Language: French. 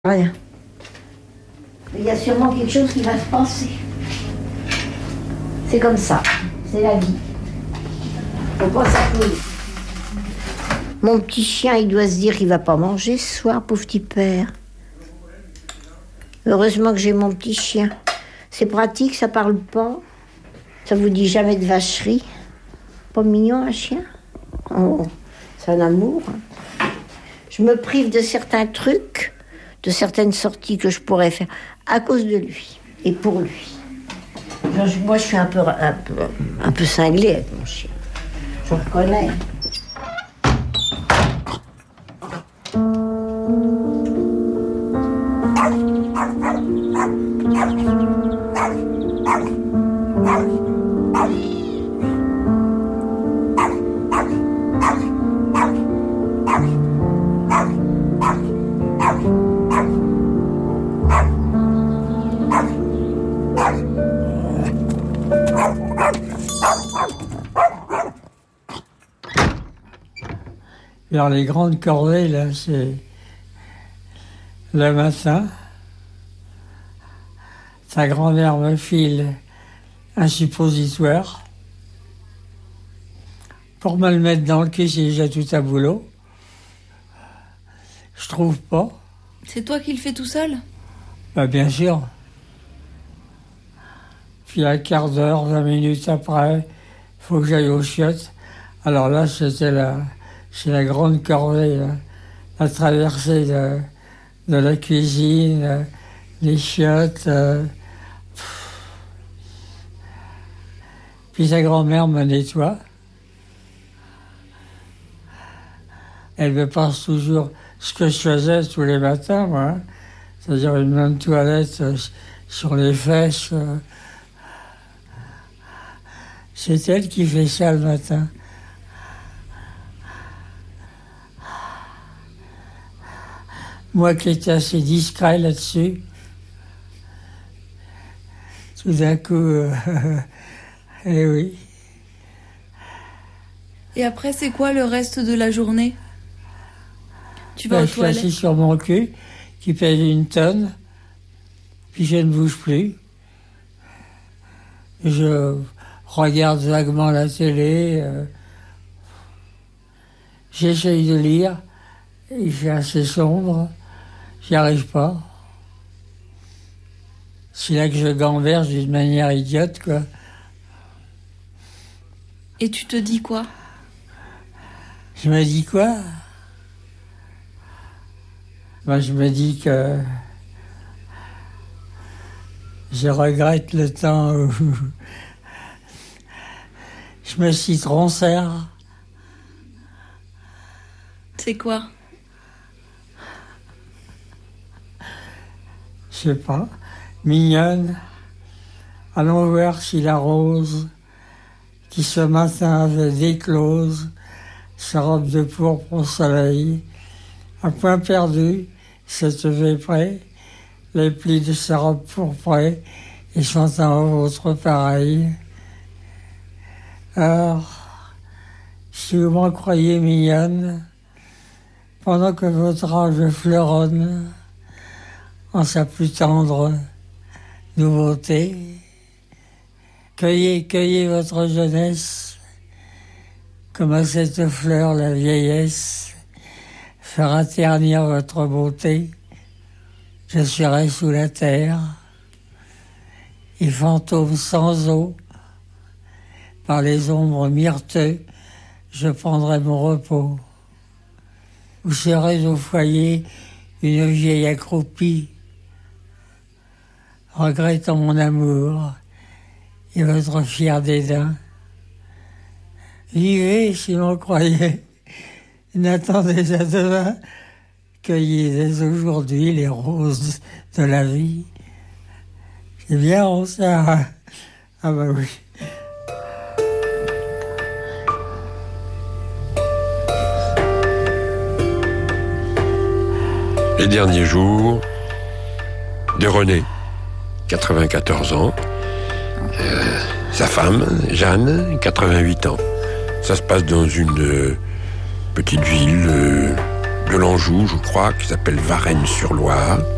Rien. Il y a sûrement quelque chose qui va se passer. C'est comme ça. C'est la vie. Faut pas s'affoler. Mon petit chien, il doit se dire qu'il va pas manger ce soir, pauvre petit père. Heureusement que j'ai mon petit chien. C'est pratique, ça parle pas. Ça vous dit jamais de vacherie. Pas mignon, un chien? Oh, c'est un amour. Je me prive de certains trucs, de certaines sorties que je pourrais faire à cause de lui et pour lui. Moi, je suis un peu cinglée avec mon chien. Je le reconnais. Alors les grandes corvées, là, c'est le matin. Sa grand-mère me file un suppositoire pour me le mettre dans le cul si j'ai tout à boulot. Je trouve pas. C'est toi qui le fais tout seul? Bah bien sûr. Puis un quart d'heure, 20 minutes après, il faut que j'aille aux chiottes. Alors là, c'est la grande corvée, là. La traversée de la cuisine, les chiottes. Puis sa grand-mère me nettoie. Elle me passe toujours ce que je faisais tous les matins, moi. Hein. C'est-à-dire une main de toilette sur les fesses. C'est elle qui fait ça le matin. Moi qui étais assez discret là-dessus, tout d'un coup, eh oui. Et après, c'est quoi le reste de la journée? Tu vas aux toilettes? Je suis assis sur mon cul, qui pèse 1 tonne, puis je ne bouge plus. Je regarde vaguement la télé, j'essaye de lire, il fait assez sombre. J'y arrive pas. C'est là que je gamberge d'une manière idiote, quoi. Et tu te dis quoi? Je me dis quoi? Moi, je me dis que je regrette le temps où je me suis troncère. C'est quoi? Je sais pas, mignonne. Allons voir si la rose, qui ce matin avait déclose sa robe de pourpre au soleil, à point perdu, cette près, les plis de sa robe pourprée, et chantant au vôtre pareil. Alors, si vous m'en croyez mignonne, pendant que votre âge fleuronne, en sa plus tendre nouveauté. Cueillez votre jeunesse, comme à cette fleur la vieillesse fera ternir votre beauté. Je serai sous la terre, et fantôme sans eau, par les ombres myrteux, je prendrai mon repos. Vous serez au foyer une vieille accroupie, regrettant mon amour et votre fier dédain. Vivez si l'on croyait, n'attendez à demain, cueillez dès aujourd'hui les roses de la vie. C'est bien, on ça. Ah bah oui. Les derniers jours de René, 94 ans. Sa femme, Jeanne, 88 ans. Ça se passe dans une petite ville de l'Anjou, je crois, qui s'appelle Varennes-sur-Loire.